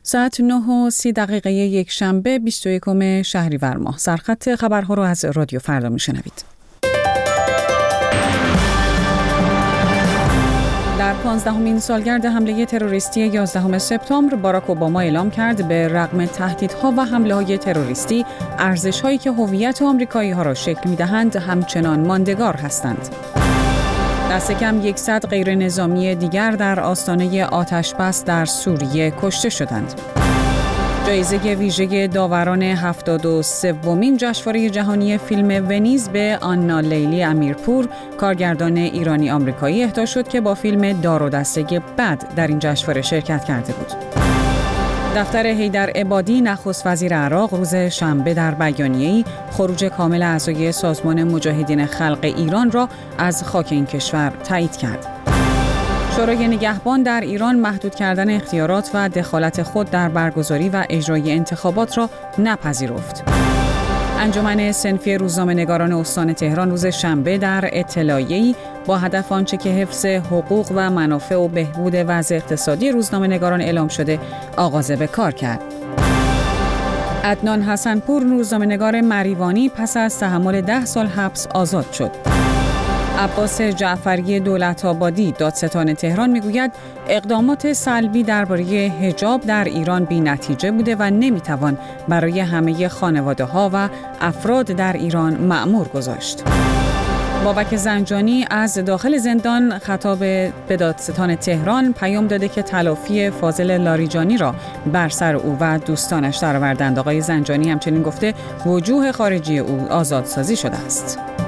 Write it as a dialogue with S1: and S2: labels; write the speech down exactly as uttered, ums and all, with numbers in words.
S1: ساعت نه و سی دقیقه یک شنبه بیست و یکم شهریور ماه. سرخط خبرها رو از رادیو فردا میشنوید. در پانزدهمین سالگرد حمله تروریستی یازدهم سپتامبر، باراک اوباما اعلام کرد به رغم تهدیدها و حمله‌های تروریستی، ارزش‌هایی که هویت آمریکایی‌ها را شکل می‌دهند همچنان ماندگار هستند. دست کم صد غیر نظامی دیگر در آستانه آتش‌بس در سوریه کشته شدند. جایزه ویژه داوران هفتاد و سومین جشنواره جهانی فیلم ونیز به آنا لیلی امیرپور، کارگردان ایرانی آمریکایی اهدا شد که با فیلم دار و دسته بد در این جشنواره شرکت کرده بود. دفتر حیدر عبادی نخست وزیر عراق روز شنبه در بیانیه‌ای خروج کامل اعضای سازمان مجاهدین خلق ایران را از خاک این کشور تایید کرد. شورای نگهبان در ایران محدود کردن اختیارات و دخالت خود در برگزاری و اجرای انتخابات را نپذیرفت. انجمن صنفی روزنامه‌نگاران استان تهران روز شنبه در اطلاعیه‌ای با هدف آنچه که حفظ حقوق و منافع و بهبود وضع اقتصادی روزنامه‌نگاران اعلام شده آغاز به کار کرد. عدنان حسنپور، روزنامه‌نگار مریوانی، پس از تحمل ده سال حبس آزاد شد. عباس جعفری دولت‌آبادی، دادستان تهران، میگوید اقدامات سلبی درباره حجاب در ایران بی‌نتیجه بوده و نمیتوان برای همه خانواده‌ها و افراد در ایران مأمور گذاشت. بابک زنجانی از داخل زندان خطاب به دادستان تهران پیام داده که تلافی فاضل لاریجانی را بر سر او و دوستانش درآوردند. آقای زنجانی همچنین گفته وجوه خارجی او آزادسازی شده است.